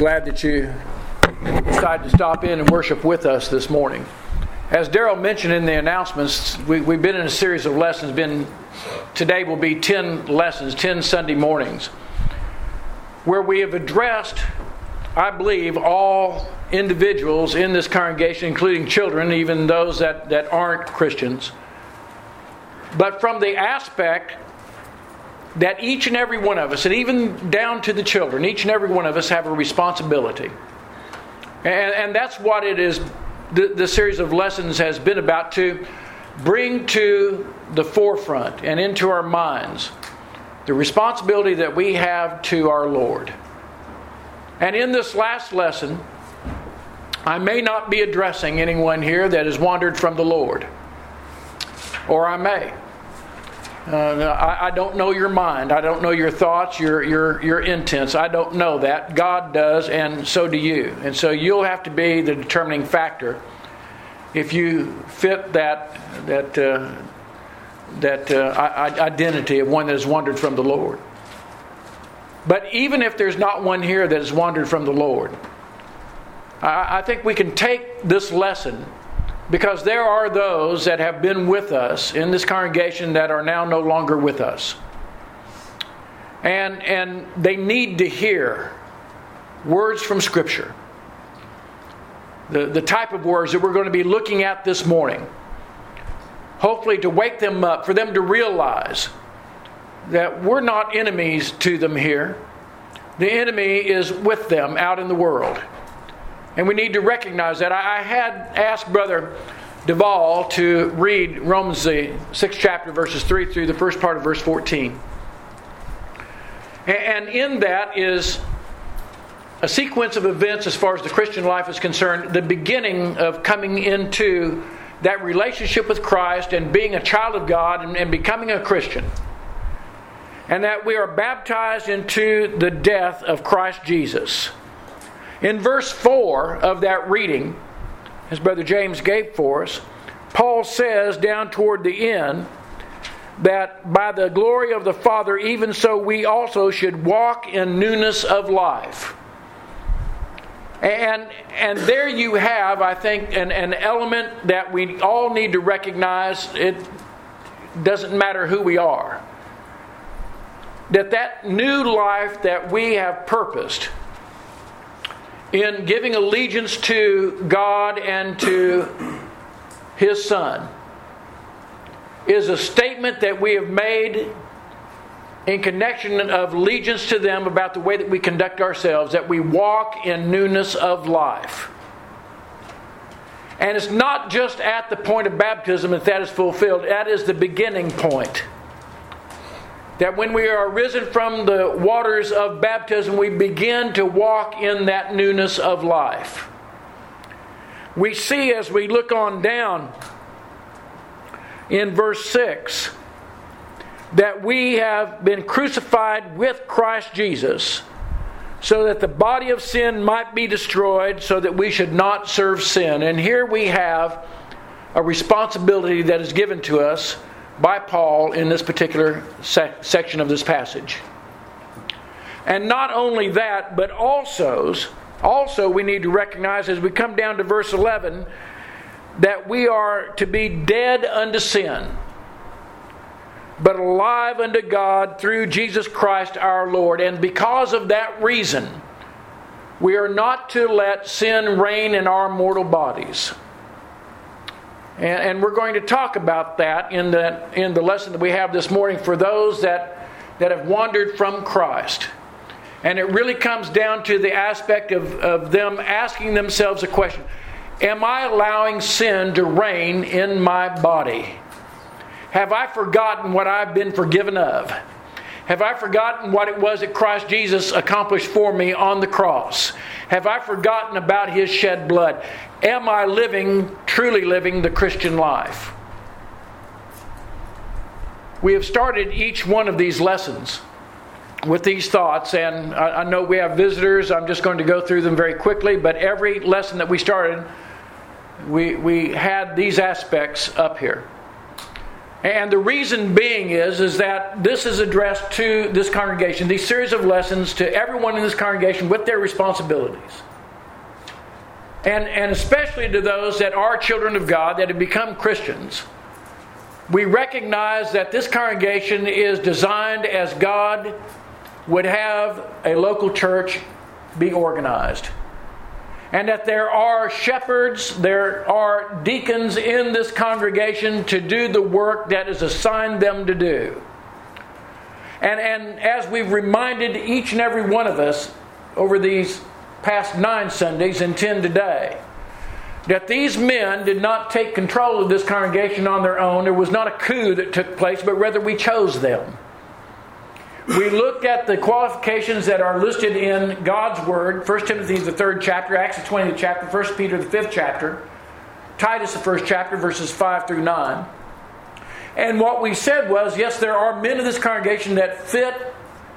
Glad that you decided to stop in and worship with us this morning. As Daryl mentioned in the announcements, we've been in a series of lessons. Today will be 10 lessons, 10 Sunday mornings, where we have addressed, I believe, all individuals in this congregation, including children, even those that aren't Christians, but from the aspect that each and every one of us, and even down to the children, each and every one of us have a responsibility. And that's what it is, the series of lessons has been about, to bring to the forefront and into our minds the responsibility that we have to our Lord. And in this last lesson, I may not be addressing anyone here that has wandered from the Lord. Or I may. I don't know your mind. I don't know your thoughts, your intents. I don't know that. God does, and so do you. And so you'll have to be the determining factor if you fit that identity of one that has wandered from the Lord. But even if there's not one here that has wandered from the Lord, I think we can take this lesson, because there are those that have been with us in this congregation that are now no longer with us. And they need to hear words from Scripture. The type of words that we're going to be looking at this morning. Hopefully to wake them up, for them to realize that we're not enemies to them here. The enemy is with them out in the world. And we need to recognize that. I had asked Brother Duvall to read Romans the 6th chapter, verses 3 through the first part of verse 14. And in that is a sequence of events as far as the Christian life is concerned, the beginning of coming into that relationship with Christ and being a child of God and becoming a Christian. And that we are baptized into the death of Christ Jesus. In verse 4 of that reading, as Brother James gave for us, Paul says down toward the end that by the glory of the Father, even so we also should walk in newness of life. And there you have, I think, an element that we all need to recognize. It doesn't matter who we are. That new life that we have purposed in giving allegiance to God and to His Son is a statement that we have made in connection of allegiance to them about the way that we conduct ourselves, that we walk in newness of life. And it's not just at the point of baptism that is fulfilled. That is the beginning point. That when we are risen from the waters of baptism, we begin to walk in that newness of life. We see as we look on down in verse 6 that we have been crucified with Christ Jesus so that the body of sin might be destroyed, so that we should not serve sin. And here we have a responsibility that is given to us by Paul in this particular section of this passage. And not only that, but also we need to recognize as we come down to verse 11 that we are to be dead unto sin, but alive unto God through Jesus Christ our Lord. And because of that reason, we are not to let sin reign in our mortal bodies. And we're going to talk about that in the lesson that we have this morning for those that have wandered from Christ. And it really comes down to the aspect of them asking themselves a question: am I allowing sin to reign in my body? Have I forgotten what I've been forgiven of? Have I forgotten what it was that Christ Jesus accomplished for me on the cross? Have I forgotten about His shed blood? Am I truly living the Christian life? We have started each one of these lessons with these thoughts, and I know we have visitors. I'm just going to go through them very quickly, but every lesson that we started, we had these aspects up here. And the reason being is that this is addressed to this congregation, these series of lessons to everyone in this congregation with their responsibilities. And especially to those that are children of God, that have become Christians. We recognize that this congregation is designed as God would have a local church be organized. And that there are shepherds, there are deacons in this congregation to do the work that is assigned them to do. And as we've reminded each and every one of us over these past 9 Sundays and 10 today, that these men did not take control of this congregation on their own. There was not a coup that took place, but rather we chose them. We looked at the qualifications that are listed in God's Word. 1 Timothy, the 3rd chapter, Acts, the 20th chapter, 1 Peter, the 5th chapter, Titus, the 1st chapter, verses 5 through 9. And what we said was, yes, there are men in this congregation that fit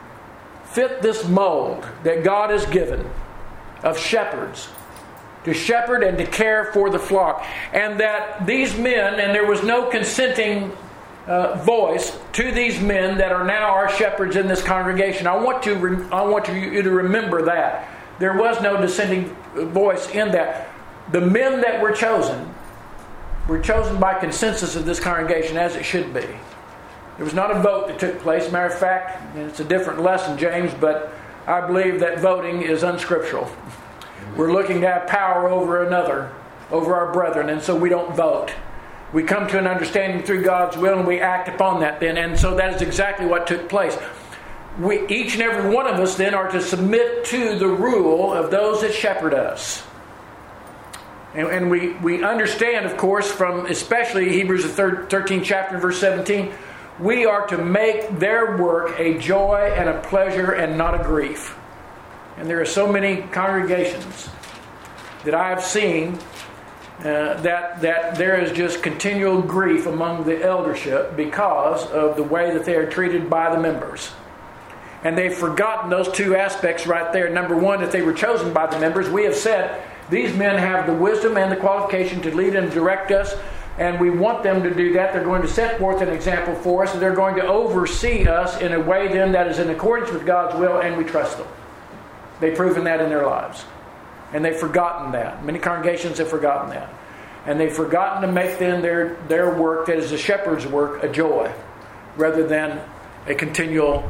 this mold that God has given of shepherds, to shepherd and to care for the flock. And that these men, and there was no consenting voice to these men that are now our shepherds in this congregation. I want you to remember that. There was no dissenting voice in that. The men that were chosen by consensus of this congregation, as it should be. There was not a vote that took place. Matter of fact, and it's a different lesson, James, but I believe that voting is unscriptural. We're looking to have power over our brethren, and so we don't vote. We come to an understanding through God's will, and we act upon that then. And so that is exactly what took place. Each and every one of us then are to submit to the rule of those that shepherd us. And we understand, of course, from especially Hebrews the 13th chapter, verse 17, we are to make their work a joy and a pleasure and not a grief. And there are so many congregations that I have seen that there is just continual grief among the eldership because of the way that they are treated by the members. And they've forgotten those 2 aspects right there. Number one, that they were chosen by the members. We have said these men have the wisdom and the qualification to lead and direct us, and we want them to do that. They're going to set forth an example for us, and they're going to oversee us in a way then that is in accordance with God's will, and we trust them. They've proven that in their lives. And they've forgotten that. Many congregations have forgotten that. And they've forgotten to make then their work, that is the shepherd's work, a joy, rather than a continual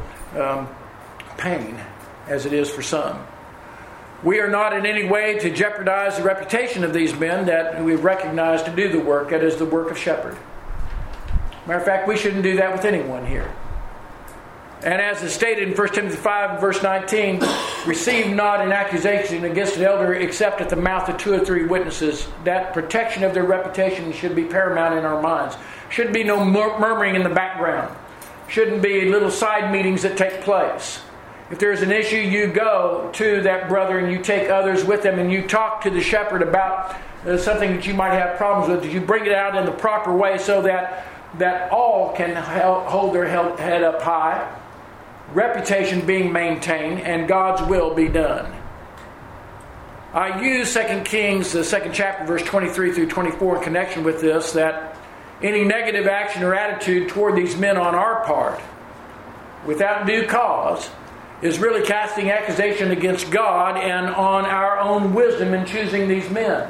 pain, as it is for some. We are not in any way to jeopardize the reputation of these men that we've recognized to do the work, that is the work of shepherd. Matter of fact, we shouldn't do that with anyone here. And as is stated in 1 Timothy 5, verse 19, receive not an accusation against an elder except at the mouth of 2 or 3 witnesses. That protection of their reputation should be paramount in our minds. Shouldn't be no murmuring in the background. Shouldn't be little side meetings that take place. If there's an issue, you go to that brother and you take others with them and you talk to the shepherd about something that you might have problems with. You bring it out in the proper way so that all can hold their head up high. Reputation being maintained, and God's will be done. I use 2 Kings, the 2nd chapter, verse 23 through 24 in connection with this, that any negative action or attitude toward these men on our part, without due cause, is really casting accusation against God and on our own wisdom in choosing these men.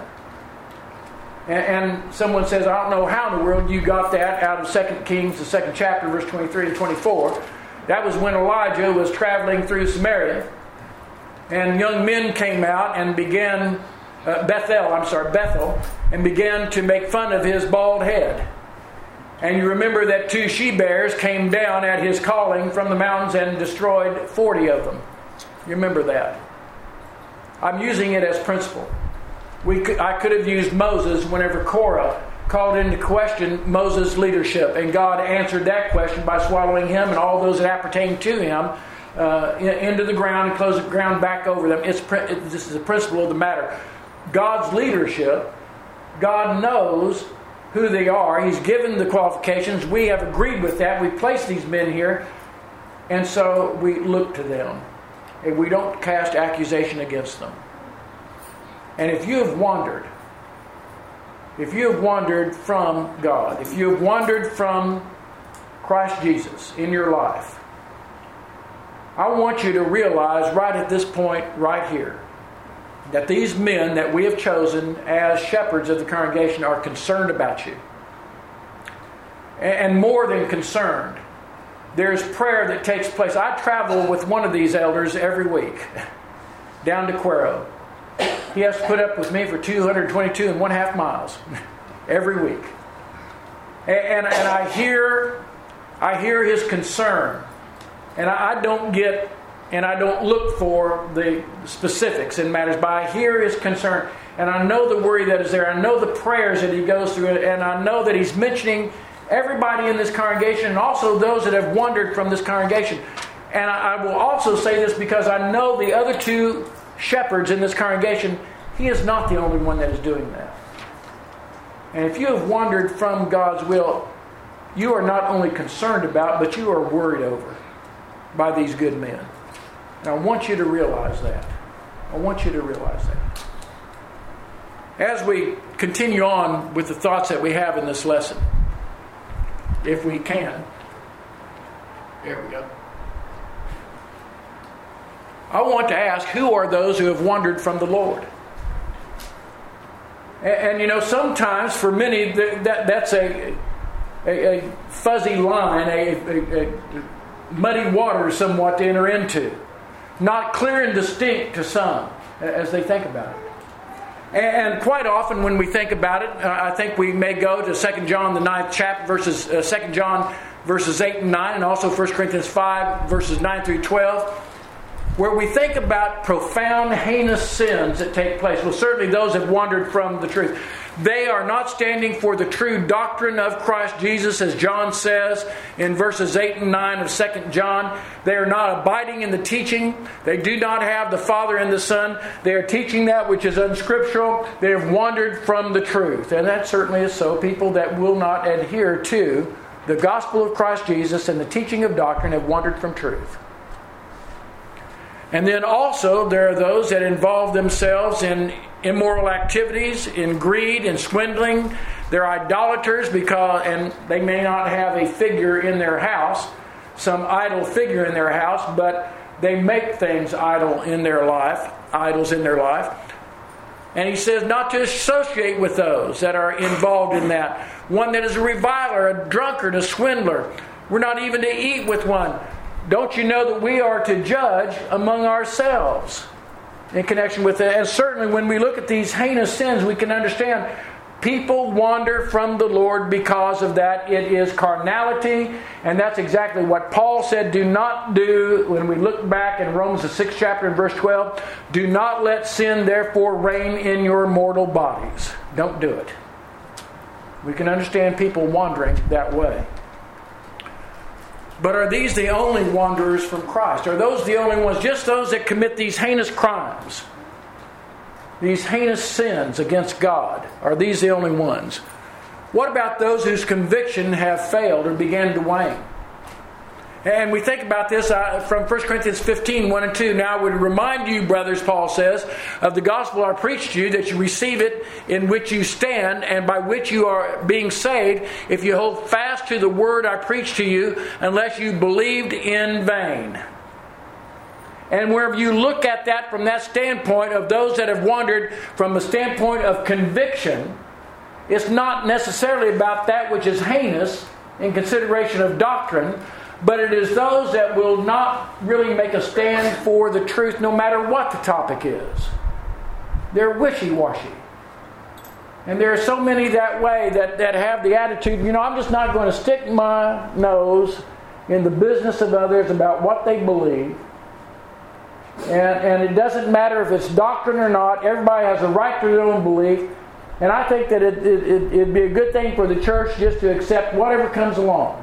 And someone says, I don't know how in the world you got that out of 2 Kings, the 2nd chapter, verse 23 and 24. That was when Elijah was traveling through Samaria. And young men came out and began, Bethel, and began to make fun of his bald head. And you remember that 2 she-bears came down at his calling from the mountains and destroyed 40 of them. You remember that. I'm using it as principle. I could have used Moses whenever Korah called into question Moses' leadership, and God answered that question by swallowing him and all those that appertained to him into the ground and closed the ground back over them. This is a principle of the matter. God's leadership, God knows who they are. He's given the qualifications. We have agreed with that. We placed these men here, and so we look to them, and we don't cast accusation against them. And if you have wandered from God, if you have wandered from Christ Jesus in your life, I want you to realize right at this point, right here, that these men that we have chosen as shepherds of the congregation are concerned about you. And more than concerned, there's prayer that takes place. I travel with one of these elders every week down to Cuero. He has to put up with me for 222.5 miles every week. And I hear his concern. And I don't get, and I don't look for the specifics in matters, but I hear his concern. And I know the worry that is there. I know the prayers that he goes through. And I know that he's mentioning everybody in this congregation and also those that have wandered from this congregation. And I will also say this because I know the other two shepherds in this congregation, he is not the only one that is doing that. And if you have wandered from God's will, you are not only concerned about, but you are worried over by these good men. And I want you to realize that. I want you to realize that. As we continue on with the thoughts that we have in this lesson, if we can. There we go. I want to ask, who are those who have wandered from the Lord? And you know, sometimes for many, that's a fuzzy line, a muddy water somewhat to enter into. Not clear and distinct to some as they think about it. And quite often when we think about it, I think we may go to 2 John, the 9th chapter, 2 John verses 8 and 9, and also 1 Corinthians 5 verses 9 through 12, where we think about profound, heinous sins that take place. Well, certainly those have wandered from the truth. They are not standing for the true doctrine of Christ Jesus, as John says in verses 8 and 9 of 2 John. They are not abiding in the teaching. They do not have the Father and the Son. They are teaching that which is unscriptural. They have wandered from the truth. And that certainly is so. People that will not adhere to the gospel of Christ Jesus and the teaching of doctrine have wandered from truth. And then also there are those that involve themselves in immoral activities, in greed, in swindling. They're idolaters and they may not have a figure in their house, some idol figure in their house, but they make things idols in their life. And he says not to associate with those that are involved in that. One that is a reviler, a drunkard, a swindler. We're not even to eat with one. Don't you know that we are to judge among ourselves in connection with that? And certainly when we look at these heinous sins, we can understand people wander from the Lord because of that. It is carnality, and that's exactly what Paul said do not do when we look back in Romans the 6th chapter and verse 12. Do not let sin therefore reign in your mortal bodies. Don't do it. We can understand people wandering that way. But are these the only wanderers from Christ? Are those the only ones? Just those that commit these heinous crimes? These heinous sins against God? Are these the only ones? What about those whose conviction have failed or began to wane? And we think about this from 1 Corinthians 15, 1 and 2. Now I would remind you, brothers, Paul says, of the gospel I preached to you, that you receive it, in which you stand, and by which you are being saved, if you hold fast to the word I preached to you, unless you believed in vain. And wherever you look at that from that standpoint of those that have wandered from a standpoint of conviction, it's not necessarily about that which is heinous in consideration of doctrine, but it is those that will not really make a stand for the truth no matter what the topic is. They're wishy-washy. And there are so many that way that have the attitude, I'm just not going to stick my nose in the business of others about what they believe. And it doesn't matter if it's doctrine or not. Everybody has a right to their own belief. And I think that it'd be a good thing for the church just to accept whatever comes along.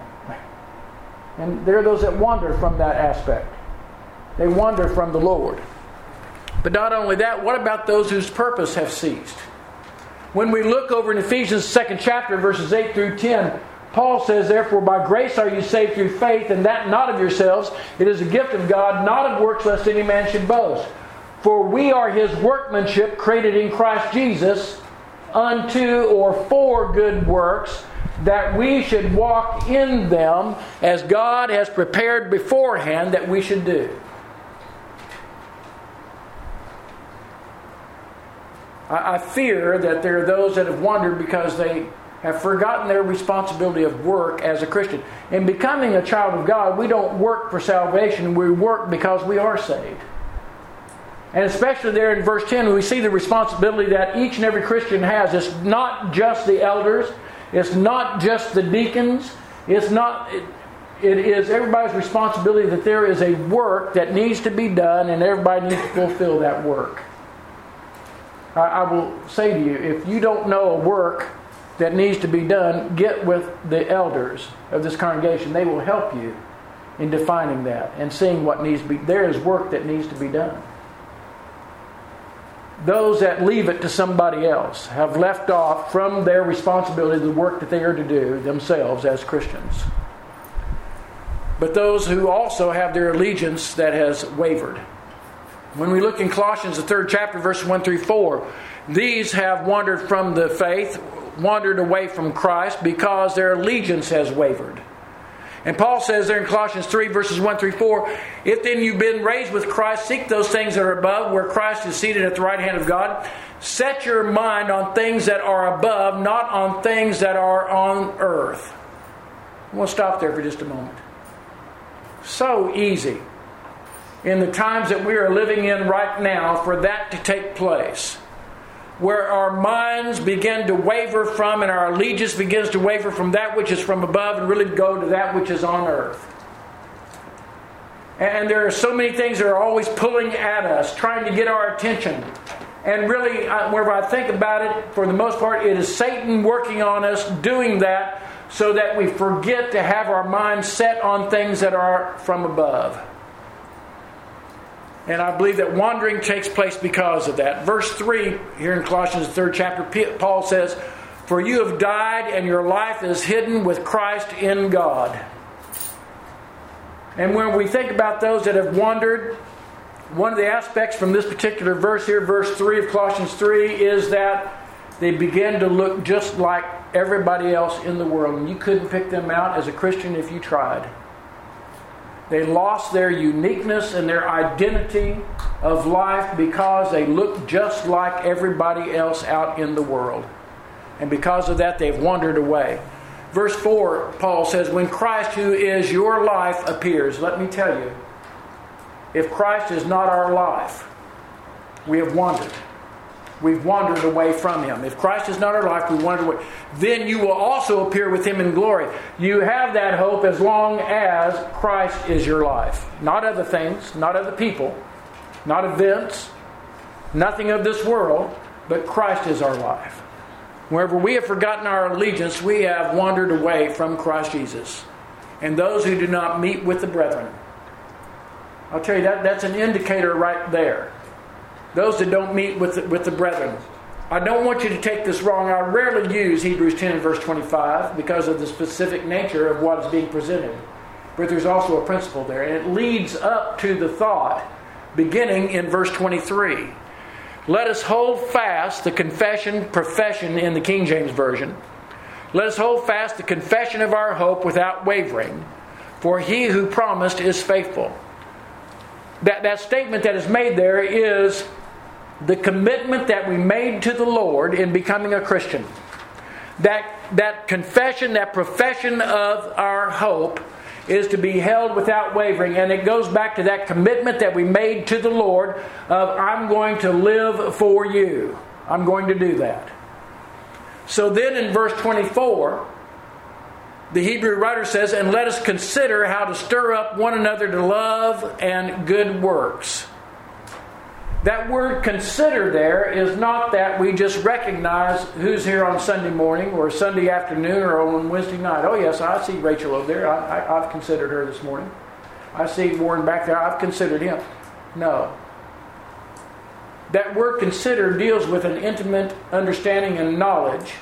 And there are those that wander from that aspect. They wander from the Lord. But not only that, what about those whose purpose have ceased? When we look over in Ephesians 2nd chapter, verses 8 through 10, Paul says, therefore by grace are you saved through faith, and that not of yourselves. It is a gift of God, not of works, lest any man should boast. For we are His workmanship, created in Christ Jesus, unto or for good works, that we should walk in them as God has prepared beforehand that we should do. I fear that there are those that have wandered because they have forgotten their responsibility of work as a Christian. In becoming a child of God, we don't work for salvation. We work because we are saved. And especially there in verse 10, we see the responsibility that each and every Christian has. It's not just the elders. It's not just the deacons. It is everybody's responsibility that there is a work that needs to be done, and everybody needs to fulfill that work. I will say to you, if you don't know a work that needs to be done, get with the elders of this congregation. They will help you in defining that and seeing what needs to be. There is work that needs to be done. Those that leave it to somebody else have left off from their responsibility the work that they are to do themselves as Christians. But those who also have their allegiance that has wavered. When we look in Colossians, the 3rd chapter, verses 1 through 4, these have wandered from the faith, wandered away from Christ because their allegiance has wavered. And Paul says there in Colossians 3, verses 1 through 4, if then you've been raised with Christ, seek those things that are above, where Christ is seated at the right hand of God. Set your mind on things that are above, not on things that are on earth. We'll stop there for just a moment. So easy in the times that we are living in right now for that to take place, where our minds begin to waver from and our allegiance begins to waver from that which is from above and really go to that which is on earth. And there are so many things that are always pulling at us, trying to get our attention. And really, whenever I think about it, for the most part, it is Satan working on us, doing that so that we forget to have our minds set on things that are from above. And I believe that wandering takes place because of that. Verse 3, here in Colossians 3rd chapter, Paul says, for you have died and your life is hidden with Christ in God. And when we think about those that have wandered, one of the aspects from this particular verse here, verse 3 of Colossians 3, is that they begin to look just like everybody else in the world. And you couldn't pick them out as a Christian if you tried. They lost their uniqueness and their identity of life because they look just like everybody else out in the world. And because of that, they've wandered away. Verse 4, Paul says, when Christ, who is your life, appears. Let me tell you, if Christ is not our life, we have wandered. We've wandered away from Him. If Christ is not our life, we wandered away. Then you will also appear with Him in glory. You have that hope as long as Christ is your life. Not other things, not other people, not events, nothing of this world, but Christ is our life. Wherever we have forgotten our allegiance, we have wandered away from Christ Jesus. And those who do not meet with the brethren. I'll tell you, that's an indicator right there. Those that don't meet with the brethren. I don't want you to take this wrong. I rarely use Hebrews 10 and verse 25 because of the specific nature of what is being presented. But there's also a principle there. And it leads up to the thought beginning in verse 23. Let us hold fast the profession in the King James Version. Let us hold fast the confession of our hope without wavering, for He who promised is faithful. That statement that is made there is the commitment that we made to the Lord in becoming a Christian. That confession, that profession of our hope is to be held without wavering. And it goes back to that commitment that we made to the Lord of, I'm going to live for you. I'm going to do that. So then in verse 24, the Hebrew writer says, and let us consider how to stir up one another to love and good works. That word consider there is not that we just recognize who's here on Sunday morning or Sunday afternoon or on Wednesday night. Oh yes, I see Rachel over there. I've considered her this morning. I see Warren back there. I've considered him. No. That word consider deals with an intimate understanding and knowledge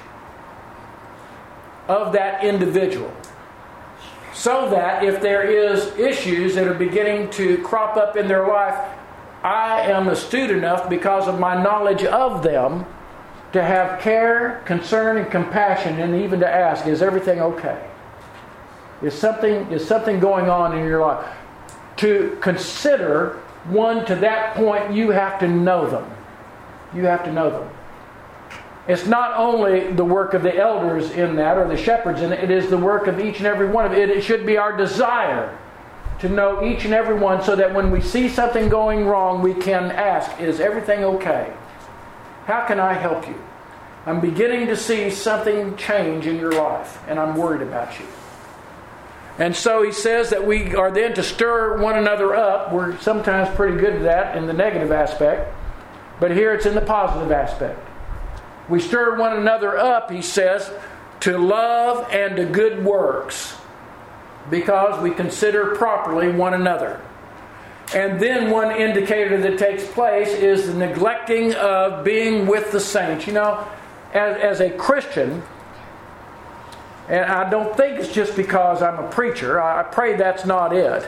of that individual. So that if there is issues that are beginning to crop up in their life, I am astute enough because of my knowledge of them to have care, concern, and compassion, and even to ask, is everything okay? Is something going on in your life? To consider one to that point, you have to know them. You have to know them. It's not only the work of the elders in that, or the shepherds in it, it is the work of each and every one of it. It should be our desire to know each and every one, so that when we see something going wrong, we can ask, is everything okay? How can I help you? I'm beginning to see something change in your life, and I'm worried about you. And so he says that we are then to stir one another up. We're sometimes pretty good at that in the negative aspect, but here it's in the positive aspect. We stir one another up, he says, to love and to good works, because we consider properly one another. And then one indicator that takes place is the neglecting of being with the saints. You know, as a Christian, and I don't think it's just because I'm a preacher, I pray that's not it.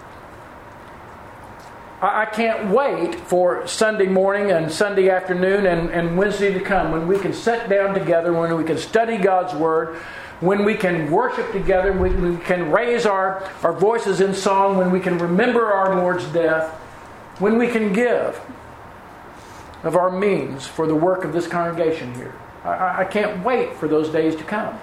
I can't wait for Sunday morning and Sunday afternoon and Wednesday to come, when we can sit down together, when we can study God's Word, when we can worship together, when we can raise our voices in song, when we can remember our Lord's death, when we can give of our means for the work of this congregation here. I can't wait for those days to come.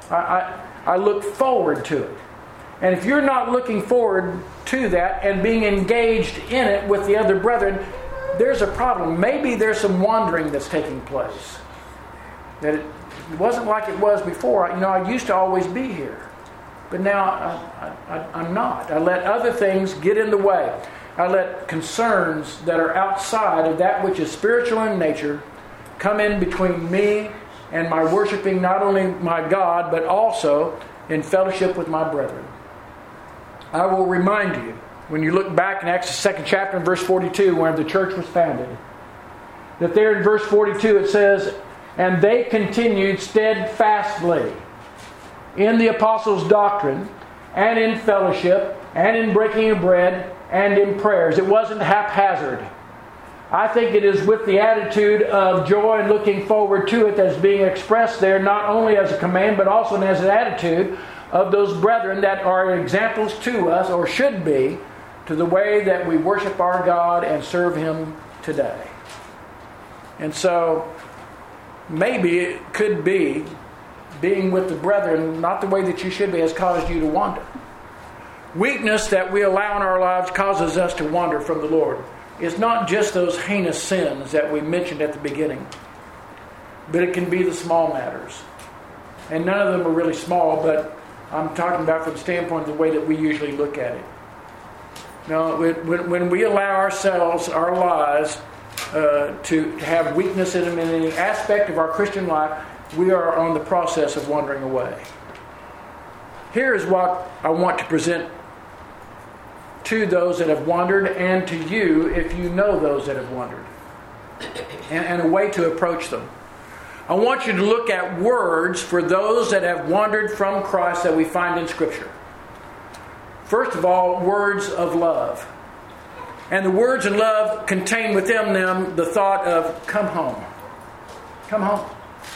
I look forward to it. And if you're not looking forward to that and being engaged in it with the other brethren, there's a problem. Maybe there's some wandering that's taking place. That it wasn't like it was before. You know, I used to always be here. But now I'm not. I let other things get in the way. I let concerns that are outside of that which is spiritual in nature come in between me and my worshiping not only my God, but also in fellowship with my brethren. I will remind you, when you look back in Acts 2nd chapter and verse 42, where the church was founded, that there in verse 42 it says, and they continued steadfastly in the apostles' doctrine, and in fellowship, and in breaking of bread, and in prayers. It wasn't haphazard. I think it is with the attitude of joy and looking forward to it that's being expressed there, not only as a command, but also as an attitude of those brethren that are examples to us, or should be, to the way that we worship our God and serve Him today. And so, maybe it could be being with the brethren, not the way that you should be, has caused you to wander. Weakness that we allow in our lives causes us to wander from the Lord. It's not just those heinous sins that we mentioned at the beginning, but it can be the small matters. And none of them are really small, but I'm talking about from the standpoint of the way that we usually look at it. Now, when we allow ourselves, our lives, to have weakness in them in any aspect of our Christian life, we are on the process of wandering away. Here is what I want to present to those that have wandered, and to you if you know those that have wandered, and a way to approach them. I want you to look at words for those that have wandered from Christ that we find in Scripture. First of all, words of love. And the words in love contain within them the thought of come home. Come home.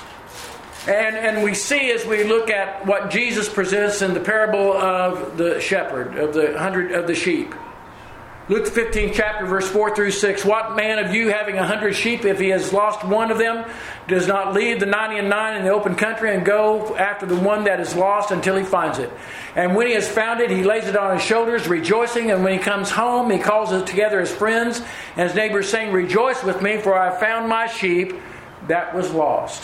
And we see as we look at what Jesus presents in the parable of the shepherd, of the 100 of the sheep. Luke 15 chapter verse 4 through 6. What man of you having 100 sheep, if he has lost one of them, does not leave the 99 in the open country and go after the one that is lost until he finds it? And when he has found it, he lays it on his shoulders, rejoicing. And when he comes home, he calls together his friends and his neighbors, saying, rejoice with me, for I have found my sheep that was lost.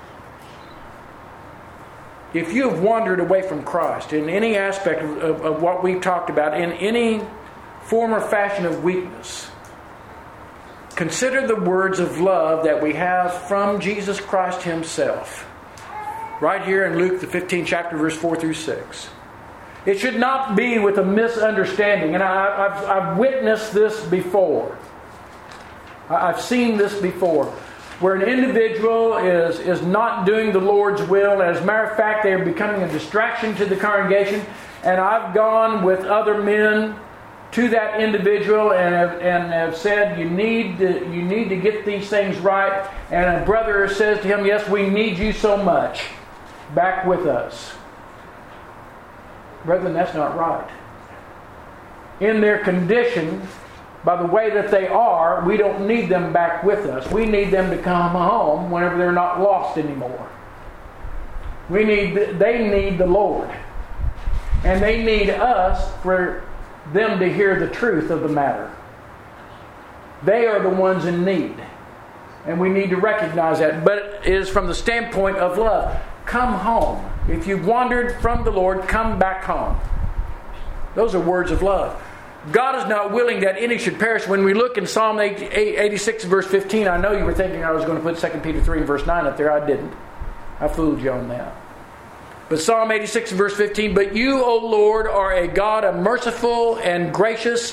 If you have wandered away from Christ in any aspect of what we've talked about, in any form or fashion of weakness, consider the words of love that we have from Jesus Christ Himself. Right here in Luke, the 15th chapter, verse 4 through 6. It should not be with a misunderstanding. And I've witnessed this before. I've seen this before. Where an individual is not doing the Lord's will. As a matter of fact, they are becoming a distraction to the congregation. And I've gone with other men to that individual and have said, you need to get these things right. And a brother says to him, yes, we need you so much back with us. Brethren, that's not right. In their condition, by the way that they are, we don't need them back with us. We need them to come home whenever they're not lost anymore. They need the Lord. And they need us for them to hear the truth of the matter. They are the ones in need. And we need to recognize that. But it is from the standpoint of love. Come home. If you've wandered from the Lord, come back home. Those are words of love. God is not willing that any should perish. When we look in Psalm 86 verse 15, I know you were thinking I was going to put 2 Peter 3 verse 9 up there. I didn't. I fooled you on that. But Psalm 86 verse 15, but you, O Lord, are a God merciful and gracious,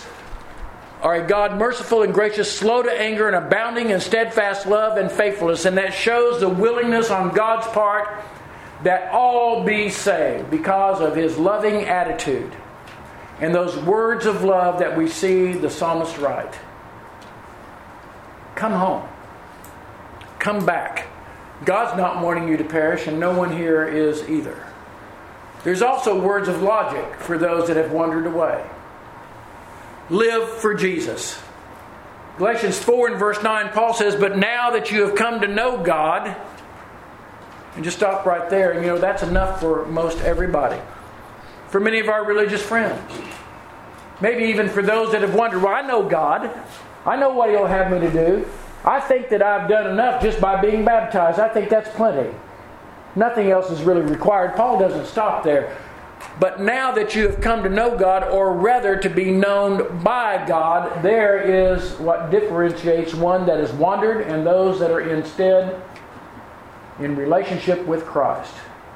slow to anger and abounding in steadfast love and faithfulness. And that shows the willingness on God's part that all be saved because of His loving attitude. And those words of love that we see the psalmist write. Come home. Come back. God's not wanting you to perish, and no one here is either. There's also words of logic for those that have wandered away. Live for Jesus. Galatians 4 and verse 9, Paul says, but now that you have come to know God, and just stop right there, and that's enough for most everybody. For many of our religious friends. Maybe even for those that have wondered, well, I know God. I know what He'll have me to do. I think that I've done enough just by being baptized. I think that's plenty. Nothing else is really required. Paul doesn't stop there. But now that you have come to know God, or rather to be known by God, there is what differentiates one that has wandered and those that are instead in relationship with Christ.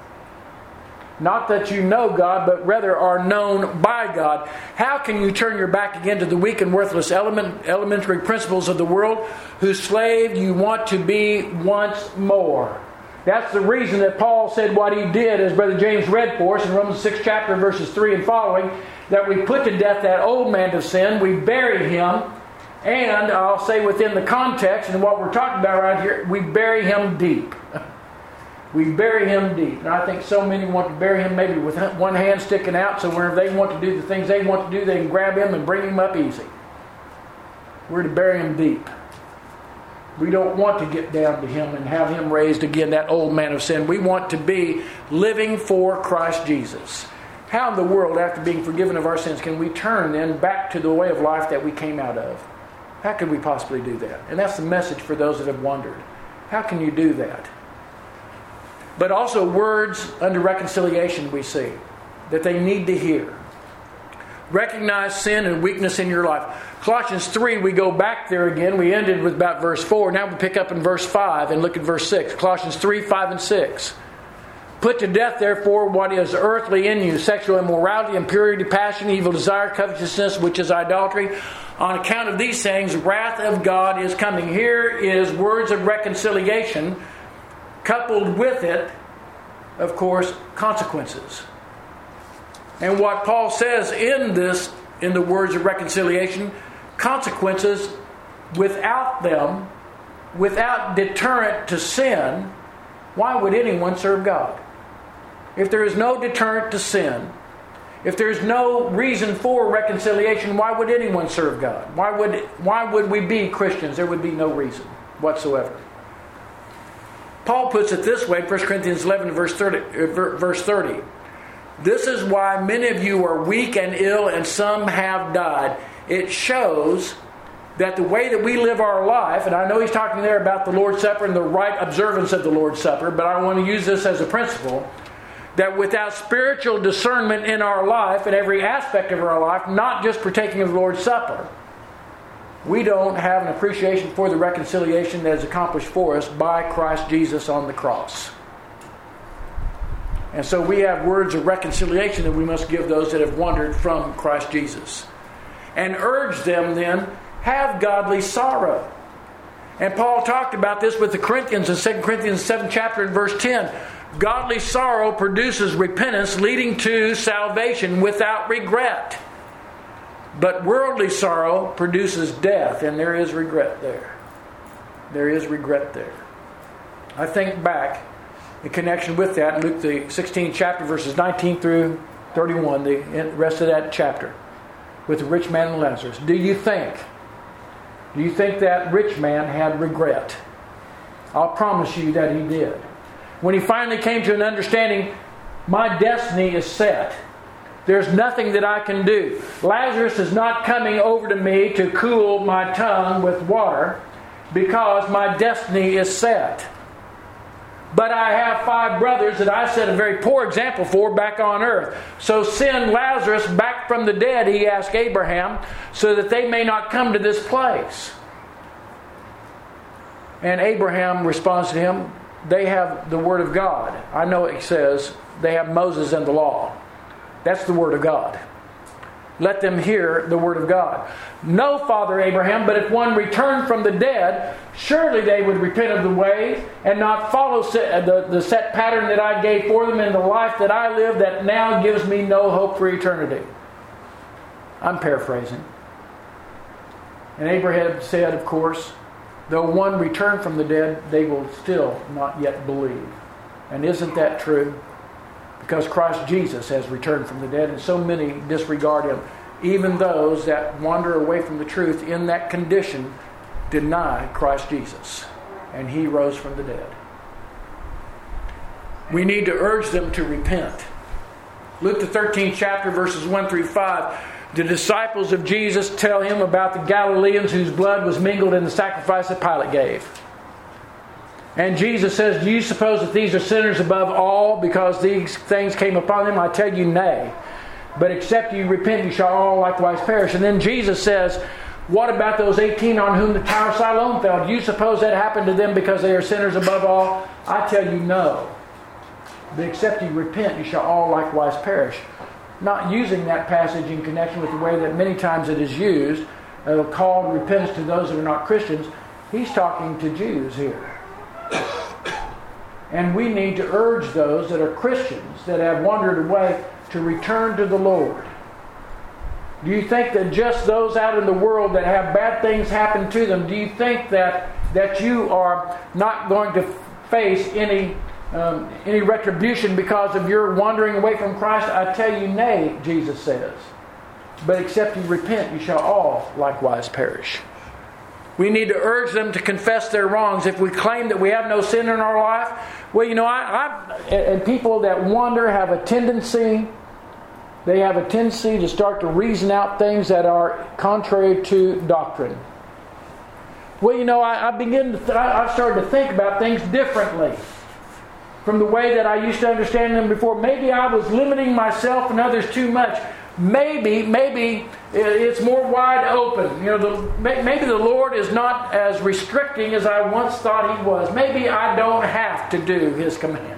Not that you know God, but rather are known by God. How can you turn your back again to the weak and worthless elementary principles of the world, whose slave you want to be once more? That's the reason that Paul said what he did, as Brother James read for us in Romans 6 chapter verses 3 and following, that we put to death that old man of sin, we bury him, and I'll say within the context and what we're talking about right here, we bury him deep. We bury him deep. And I think so many want to bury him maybe with one hand sticking out, so whenever they want to do the things they want to do, they can grab him and bring him up easy. We're to bury him deep. We don't want to get down to him and have him raised again, that old man of sin. We want to be living for Christ Jesus. How in the world, after being forgiven of our sins, can we turn then back to the way of life that we came out of? How could we possibly do that? And that's the message for those that have wandered. How can you do that? But also words under reconciliation we see that they need to hear. Recognize sin and weakness in your life. Colossians 3, we go back there again. We ended with about verse 4. Now we pick up in verse 5 and look at verse 6. Colossians 3, 5 and 6. Put to death, therefore, what is earthly in you, sexual immorality, impurity, passion, evil desire, covetousness, which is idolatry. On account of these things, wrath of God is coming. Here is words of reconciliation. Coupled with it, of course, consequences. And what Paul says in the words of reconciliation, consequences without them, without deterrent to sin, why would anyone serve God? If there is no deterrent to sin, if there is no reason for reconciliation, why would anyone serve God? Why would we be Christians? There would be no reason whatsoever. Paul puts it this way, 1 Corinthians 11, verse 30. This is why many of you are weak and ill, and some have died. It shows that the way that we live our life, and I know he's talking there about the Lord's Supper and the right observance of the Lord's Supper, but I want to use this as a principle, that without spiritual discernment in our life, in every aspect of our life, not just partaking of the Lord's Supper, we don't have an appreciation for the reconciliation that is accomplished for us by Christ Jesus on the cross. And so we have words of reconciliation that we must give those that have wandered from Christ Jesus. And urge them then, have godly sorrow. And Paul talked about this with the Corinthians in 2 Corinthians 7 chapter and verse 10. Godly sorrow produces repentance leading to salvation without regret. But worldly sorrow produces death, and there is regret there. There is regret there. I think back in connection with that, Luke the 16th chapter, verses 19 through 31, the rest of that chapter, with the rich man and Lazarus. Do you think that rich man had regret? I'll promise you that he did. When he finally came to an understanding, my destiny is set. There's nothing that I can do. Lazarus is not coming over to me to cool my tongue with water because my destiny is set. But I have 5 brothers that I set a very poor example for back on earth. So send Lazarus back from the dead, he asked Abraham, so that they may not come to this place. And Abraham responds to him, they have the Word of God. I know it says they have Moses and the law. That's the Word of God. Let them hear the Word of God. No, Father Abraham, but if one returned from the dead, surely they would repent of the ways and not follow the set pattern that I gave for them in the life that I live that now gives me no hope for eternity. I'm paraphrasing. And Abraham said, of course, though one return from the dead, they will still not yet believe. And isn't that true? Because Christ Jesus has returned from the dead, and so many disregard Him. Even those that wander away from the truth in that condition deny Christ Jesus. And He rose from the dead. We need to urge them to repent. Luke the 13th chapter, verses 1 through 5. The disciples of Jesus tell Him about the Galileans whose blood was mingled in the sacrifice that Pilate gave. And Jesus says, do you suppose that these are sinners above all because these things came upon them? I tell you, nay. But except you repent, you shall all likewise perish. And then Jesus says, what about those 18 on whom the Tower of Siloam fell? Do you suppose that happened to them because they are sinners above all? I tell you, no. But except you repent, you shall all likewise perish. Not using that passage in connection with the way that many times it is used, called repentance to those that are not Christians. He's talking to Jews here. And we need to urge those that are Christians that have wandered away to return to the Lord. Do you think that just those out in the world that have bad things happen to them, do you think that you are not going to face any retribution because of your wandering away from Christ? I tell you, nay, Jesus says. But except you repent, you shall all likewise perish. We need to urge them to confess their wrongs. If we claim that we have no sin in our life, well, and people that wander have a tendency to start to reason out things that are contrary to doctrine. Well, I've started to think about things differently from the way that I used to understand them before. Maybe I was limiting myself and others too much. Maybe it's more wide open. Maybe the Lord is not as restricting as I once thought He was. Maybe I don't have to do His commands.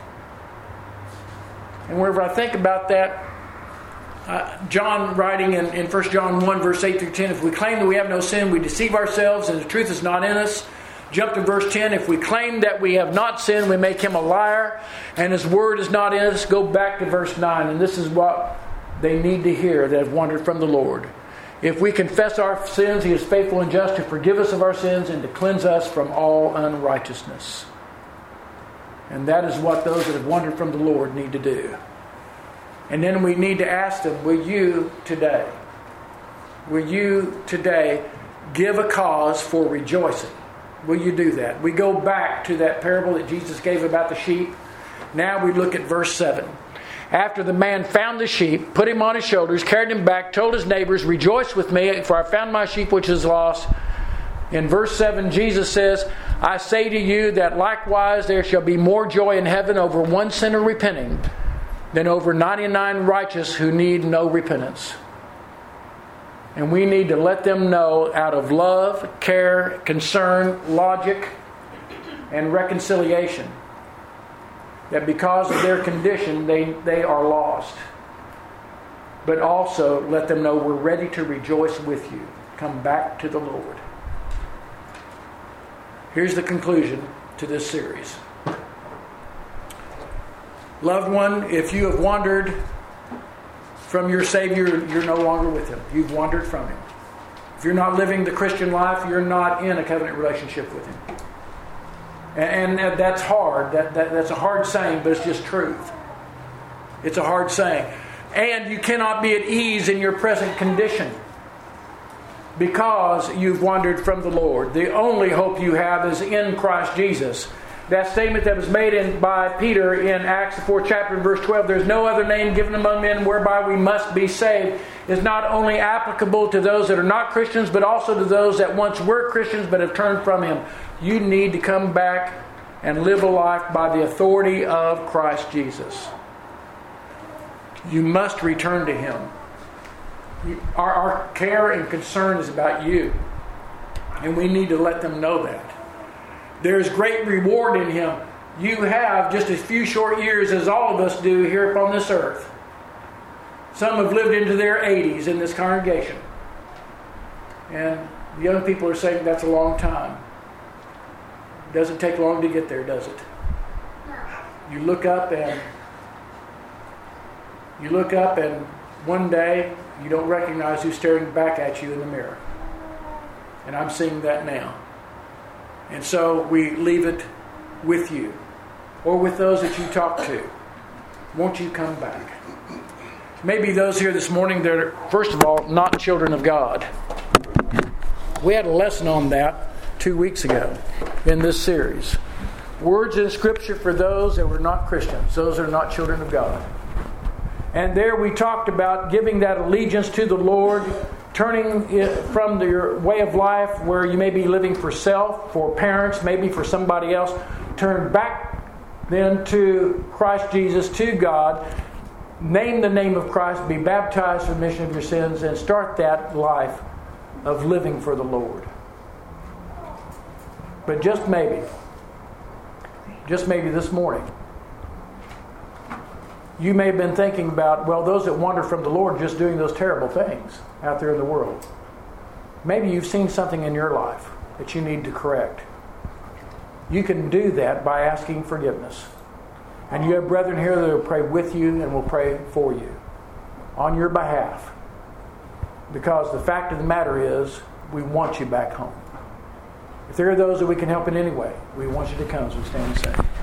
And whenever I think about that, John writing in 1 John 1 verse 8 through 10, if we claim that we have no sin, we deceive ourselves and the truth is not in us. Jump to verse 10. If we claim that we have not sinned, we make Him a liar and His word is not in us. Go back to verse 9. And this is what they need to hear that have wandered from the Lord. If we confess our sins, He is faithful and just to forgive us of our sins and to cleanse us from all unrighteousness. And that is what those that have wandered from the Lord need to do. And then we need to ask them, will you today give a cause for rejoicing? Will you do that? We go back to that parable that Jesus gave about the sheep. Now we look at verse 7. After the man found the sheep, put him on his shoulders, carried him back, told his neighbors, rejoice with me, for I found my sheep which is lost. In verse 7, Jesus says, I say to you that likewise there shall be more joy in heaven over one sinner repenting than over 99 righteous who need no repentance. And we need to let them know out of love, care, concern, logic, and reconciliation that because of their condition they are lost. But also let them know we're ready to rejoice with you. Come back to the Lord. Here's the conclusion to this series. Loved one, if you have wandered from your Savior, you're no longer with Him. You've wandered from Him. If you're not living the Christian life, you're not in a covenant relationship with Him. And that's hard. That's a hard saying, but it's just truth. It's a hard saying. And you cannot be at ease in your present condition because you've wandered from the Lord. The only hope you have is in Christ Jesus. That statement that was made by Peter in Acts the 4th chapter, verse 12, there's no other name given among men whereby we must be saved, is not only applicable to those that are not Christians, but also to those that once were Christians but have turned from Him. You need to come back and live a life by the authority of Christ Jesus. You must return to Him. Our care and concern is about you. And we need to let them know that. There's great reward in Him. You have just a few short years, as all of us do here upon this earth. Some have lived into their 80s in this congregation. And the young people are saying that's a long time. It doesn't take long to get there, does it? You look up and one day you don't recognize who's staring back at you in the mirror. And I'm seeing that now. And so we leave it with you or with those that you talk to. Won't you come back? Maybe those here this morning that are, first of all, not children of God. We had a lesson on that 2 weeks ago in this series. Words in Scripture for those that were not Christians, those that are not children of God. And there we talked about giving that allegiance to the Lord, turning it from your way of life where you may be living for self, for parents, maybe for somebody else. Turn back then to Christ Jesus, to God. Name the name of Christ, be baptized for the remission of your sins, and start that life of living for the Lord. But just maybe this morning, you may have been thinking about, well, those that wander from the Lord just doing those terrible things out there in the world. Maybe you've seen something in your life that you need to correct. You can do that by asking forgiveness. And you have brethren here that will pray with you and will pray for you on your behalf. Because the fact of the matter is, we want you back home. If there are those that we can help in any way, we want you to come as we stand and sing.